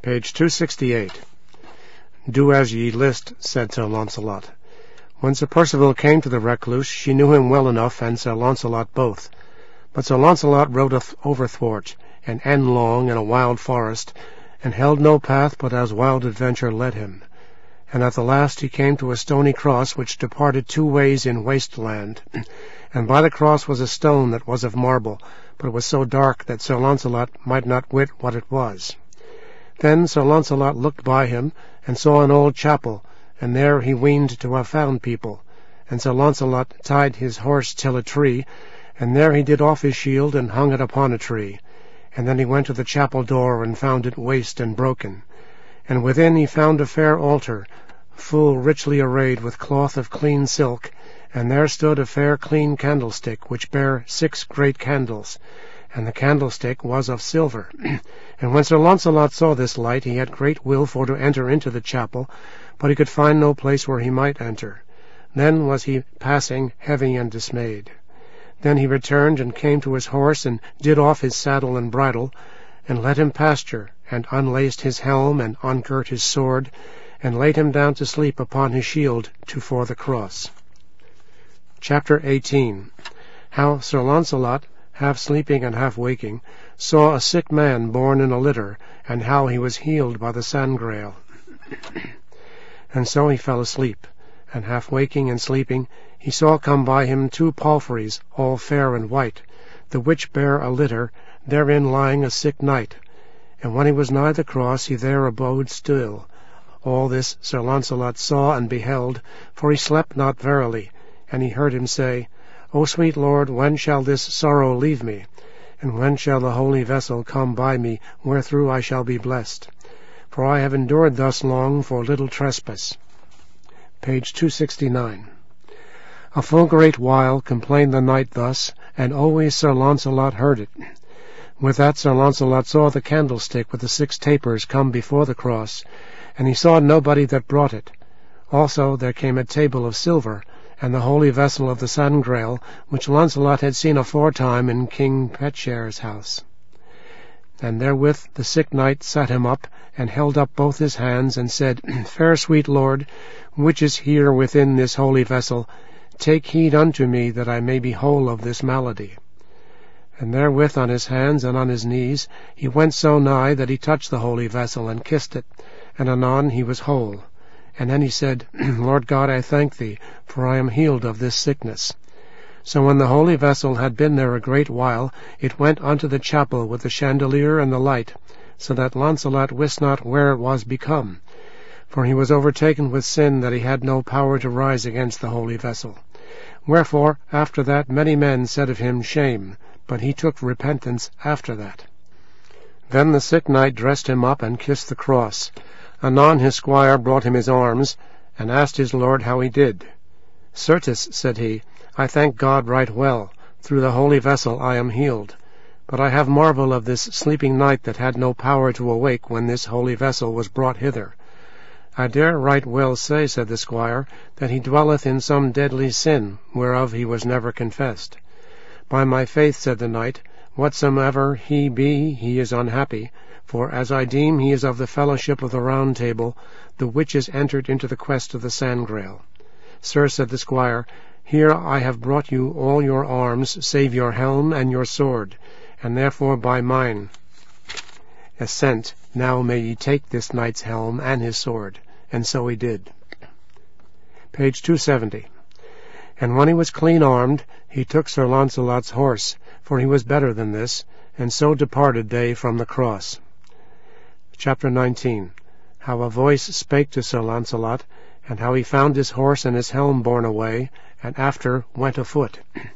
Page 268. Do as ye list, said Sir Launcelot. When Sir Percival came to the recluse, she knew him well enough, and Sir Launcelot both. But Sir Launcelot rode overthwart, and endlong in a wild forest, and held no path but as wild adventure led him. And at the last he came to a stony cross which departed two ways in waste land, and by the cross was a stone that was of marble, but it was so dark that Sir Launcelot might not wit what it was. Then Sir Launcelot looked by him, and saw an old chapel, and there he weened to have found people. And Sir Launcelot tied his horse till a tree, and there he did off his shield, and hung it upon a tree. And then he went to the chapel door, and found it waste and broken. And within he found a fair altar, full richly arrayed with cloth of clean silk, and there stood a fair clean candlestick, which bare 6 great candles, and the candlestick was of silver. And when Sir Launcelot saw this light, he had great will for to enter into the chapel, but he could find no place where he might enter. Then was he passing heavy and dismayed. Then he returned and came to his horse, and did off his saddle and bridle, and let him pasture, and unlaced his helm, and ungirt his sword, and laid him down to sleep upon his shield tofore the cross. Chapter 18. How Sir Launcelot, half sleeping and half waking, saw a sick man borne in a litter, and how he was healed by the Sangreal. And so he fell asleep, and half waking and sleeping, he saw come by him 2 palfreys, all fair and white, the which bare a litter, therein lying a sick knight. And when he was nigh the cross, he there abode still. All this Sir Launcelot saw and beheld, for he slept not verily, and he heard him say, O sweet Lord, when shall this sorrow leave me? And when shall the holy vessel come by me, wherethrough I shall be blessed? For I have endured thus long for little trespass. Page 269. A full great while complained the knight thus, and always Sir Launcelot heard it. With that Sir Launcelot saw the candlestick with the 6 tapers come before the cross, and he saw nobody that brought it. Also there came a table of silver, and the holy vessel of the Sangreal, which Launcelot had seen aforetime in King Petchair's house. And therewith the sick knight sat him up, and held up both his hands, and said, Fair sweet Lord, which is here within this holy vessel, take heed unto me, that I may be whole of this malady. And therewith on his hands and on his knees he went so nigh that he touched the holy vessel, and kissed it, and anon he was whole. And then he said, Lord God, I thank thee, for I am healed of this sickness. So when the holy vessel had been there a great while, it went unto the chapel with the chandelier and the light, so that Launcelot wist not where it was become. For he was overtaken with sin, that he had no power to rise against the holy vessel. Wherefore after that many men said of him, Shame, but he took repentance after that. Then the sick knight dressed him up, and kissed the cross. Anon his squire brought him his arms, and asked his lord how he did. Certes, said he, I thank God right well. Through the holy vessel I am healed. But I have marvel of this sleeping knight that had no power to awake when this holy vessel was brought hither. I dare right well say, said the squire, that he dwelleth in some deadly sin, whereof he was never confessed. By my faith, said the knight, whatsoever he be, he is unhappy, for as I deem he is of the fellowship of the Round Table, the which is entered into the quest of the Sangreal. Sir, said the squire, here I have brought you all your arms, save your helm and your sword, and therefore by mine assent now may ye take this knight's helm and his sword. And so he did. Page 270. And when he was clean armed, he took Sir Launcelot's horse, for he was better than this, and so departed they from the cross. Chapter 19. How a voice spake to Sir Launcelot, and how he found his horse and his helm borne away, and after went afoot.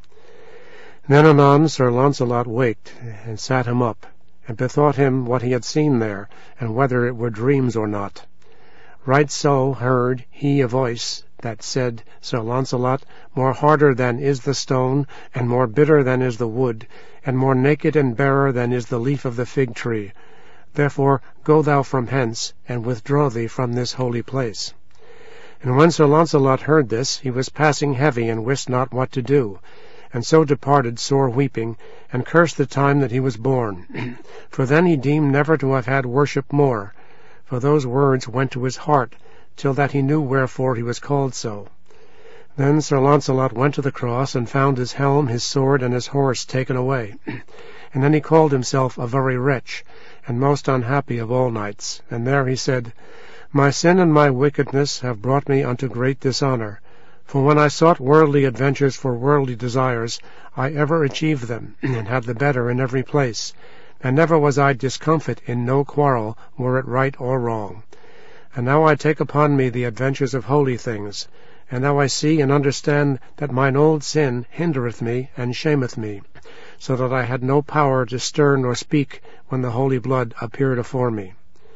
Then anon Sir Launcelot waked, and sat him up, and bethought him what he had seen there, and whether it were dreams or not. Right so heard he a voice that said, Sir Launcelot, more harder than is the stone, and more bitter than is the wood, and more naked and barer than is the leaf of the fig tree. Therefore go thou from hence, and withdraw thee from this holy place. And when Sir Launcelot heard this, he was passing heavy, and wist not what to do, and so departed sore weeping, and cursed the time that he was born. For then he deemed never to have had worship more. for those words went to his heart, till that he knew wherefore he was called so. Then Sir Launcelot went to the cross, and found his helm, his sword, and his horse taken away. And then he called himself a very wretch, and most unhappy of all knights. And there he said, My sin and my wickedness have brought me unto great dishonour. For when I sought worldly adventures for worldly desires, I ever achieved them, and had the better in every place. And never was I discomfit in no quarrel, were it right or wrong. And now I take upon me the adventures of holy things. And now I see and understand that mine old sin hindereth me and shameth me, so that I had no power to stir nor speak when the holy blood appeared afore me.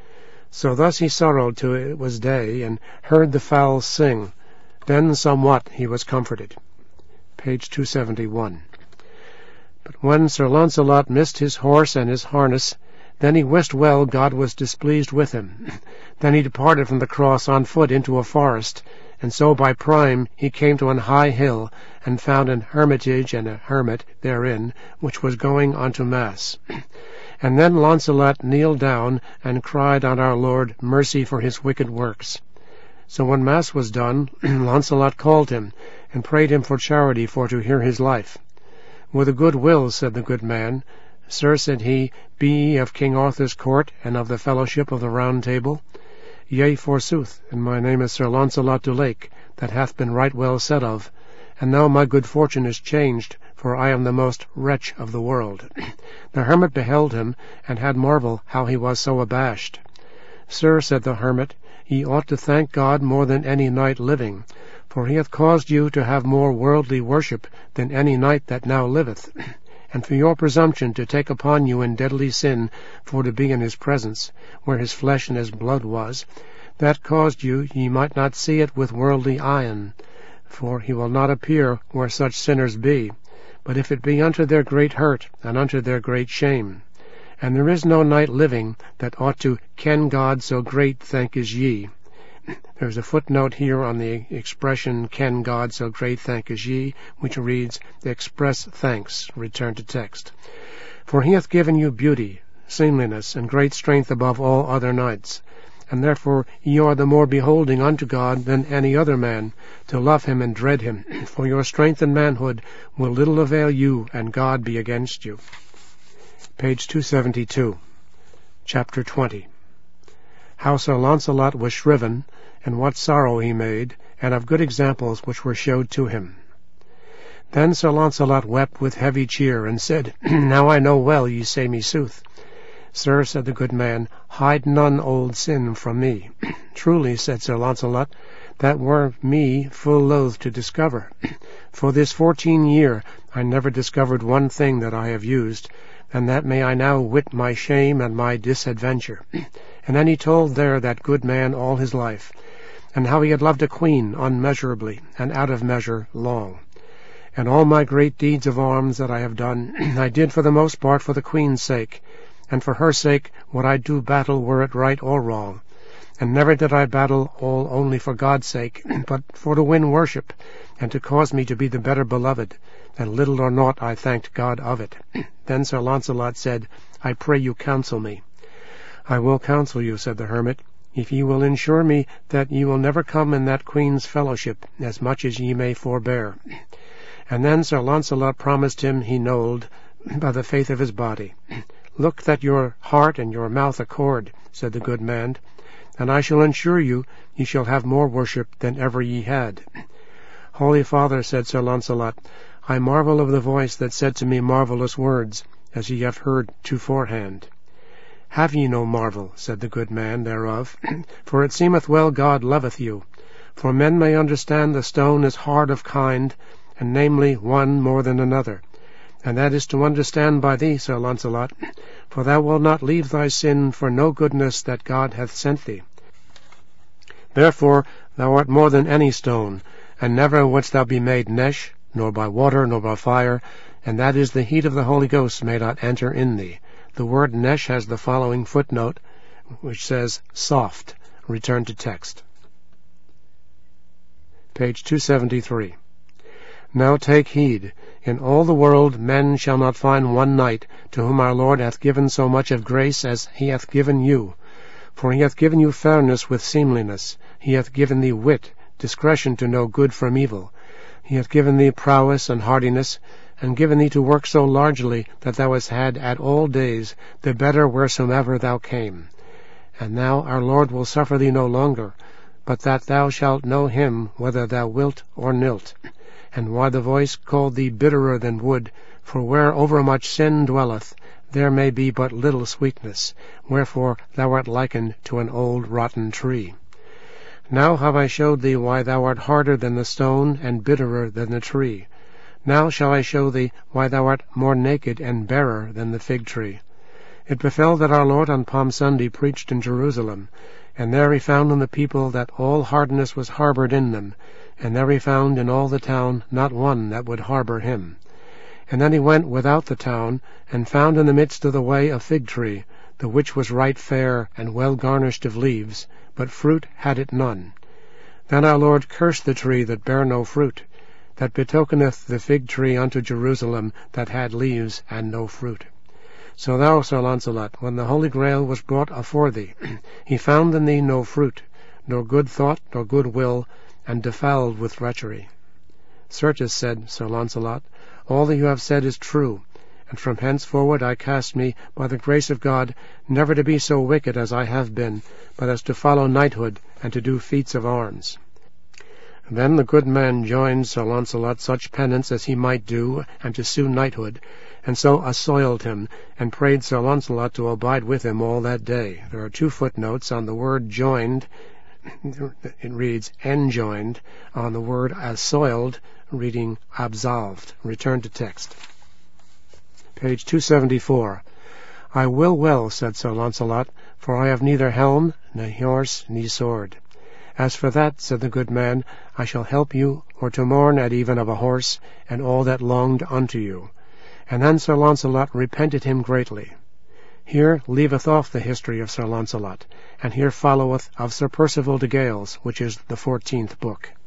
So thus he sorrowed till it was day, and heard the fowls sing. Then somewhat he was comforted. Page 271. But when Sir Launcelot missed his horse and his harness, then he wist well God was displeased with him. Then he departed from the cross on foot into a forest, and so by prime he came to an high hill, and found an hermitage and a hermit therein, which was going unto mass. And then Launcelot kneeled down, and cried on our Lord mercy for his wicked works. So when mass was done, Launcelot called him, and prayed him for charity for to hear his life. With a good will, said the good man. Sir, said he, be ye of King Arthur's court, and of the fellowship of the Round Table? Yea, forsooth, and my name is Sir Launcelot du Lake, that hath been right well said of. And now my good fortune is changed, for I am the most wretch of the world. The hermit beheld him, and had marvel how he was so abashed. Sir, said the hermit, ye ought to thank God more than any knight living, for he hath caused you to have more worldly worship than any knight that now liveth. And for your presumption to take upon you in deadly sin for to be in his presence, where his flesh and his blood was, that caused you ye might not see it with worldly eyen, for he will not appear where such sinners be, but if it be unto their great hurt and unto their great shame. And there is no knight living that ought to ken God so great thank as ye. There's a footnote here on the expression, ken God so great thank as ye, which reads, express thanks, return to text. For he hath given you beauty, seemliness, and great strength above all other knights. And therefore ye are the more beholding unto God than any other man, to love him and dread him, for your strength and manhood will little avail you, and God be against you. Page 272. Chapter 20. How Sir Launcelot was shriven, and what sorrow he made, and of good examples which were showed to him. Then Sir Launcelot wept with heavy cheer, and said, Now I know well ye say me sooth. Sir, said the good man, hide none old sin from me. Truly, said Sir Launcelot, that were me full loath to discover. For this 14 year I never discovered one thing that I have used, and that may I now wit my shame and my disadventure. And then he told there that good man all his life, and how he had loved a queen unmeasurably, and out of measure long. And all my great deeds of arms that I have done, I did for the most part for the queen's sake, and for her sake would I do battle were it right or wrong. And never did I battle all only for God's sake, but for to win worship, and to cause me to be the better beloved, and little or naught I thanked God of it. Then Sir Launcelot said, I pray you counsel me. I will counsel you, said the hermit, if ye will ensure me that ye will never come in that queen's fellowship, as much as ye may forbear. And then Sir Launcelot promised him he knolled by the faith of his body. Look that your heart and your mouth accord, said the good man, and I shall ensure you ye shall have more worship than ever ye had. Holy Father, said Sir Launcelot, I marvel of the voice that said to me marvellous words, as ye have heard toforehand. Have ye no marvel, said the good man, thereof? For it seemeth well God loveth you. For men may understand the stone is hard of kind, and namely one more than another. And that is to understand by thee, Sir Launcelot, for thou wilt not leave thy sin for no goodness that God hath sent thee. Therefore thou art more than any stone, and never wouldst thou be made nesh, nor by water, nor by fire, and that is the heat of the Holy Ghost may not enter in thee. The word nesh has the following footnote, which says soft. Return to text. Page 273. Now take heed. In all the world men shall not find one knight to whom our Lord hath given so much of grace as he hath given you. For he hath given you fairness with seemliness, he hath given thee wit, discretion to know good from evil. He hath given thee prowess and hardiness, and given thee to work so largely that thou hast had at all days the better wheresoever thou came. And now our Lord will suffer thee no longer, but that thou shalt know him whether thou wilt or nilt. And why the voice called thee bitterer than wood, for where overmuch sin dwelleth, there may be but little sweetness, wherefore thou art likened to an old rotten tree. Now have I showed thee why thou art harder than the stone, and bitterer than the tree. Now shall I show thee why thou art more naked and barer than the fig tree. It befell that our Lord on Palm Sunday preached in Jerusalem, and there he found in the people that all hardness was harboured in them, and there he found in all the town not one that would harbour him. And then he went without the town, and found in the midst of the way a fig tree, the which was right fair and well garnished of leaves, but fruit had it none. Then our Lord cursed the tree that bare no fruit, that betokeneth the fig tree unto Jerusalem that had leaves and no fruit. So thou, Sir Launcelot, when the Holy Grail was brought afore thee, he found in thee no fruit, nor good thought, nor good will, and defouled with treachery. Certes, said Sir Launcelot, all that you have said is true, and from henceforward I cast me, by the grace of God, never to be so wicked as I have been, but as to follow knighthood, and to do feats of arms. Then the good man joined Sir Launcelot such penance as he might do, and to sue knighthood, and so assoiled him, and prayed Sir Launcelot to abide with him all that day. There are 2 footnotes on the word joined. It reads enjoined, on the word assoiled, reading absolved. Return to text. Page 274. I will well, said Sir Launcelot, for I have neither helm, ne horse, ne sword. As for that, said the good man, I shall help you, or to morn at even of a horse, and all that longed unto you. And then Sir Launcelot repented him greatly. Here leaveth off the history of Sir Launcelot, and here followeth of Sir Percival de Gales, which is the 14th book.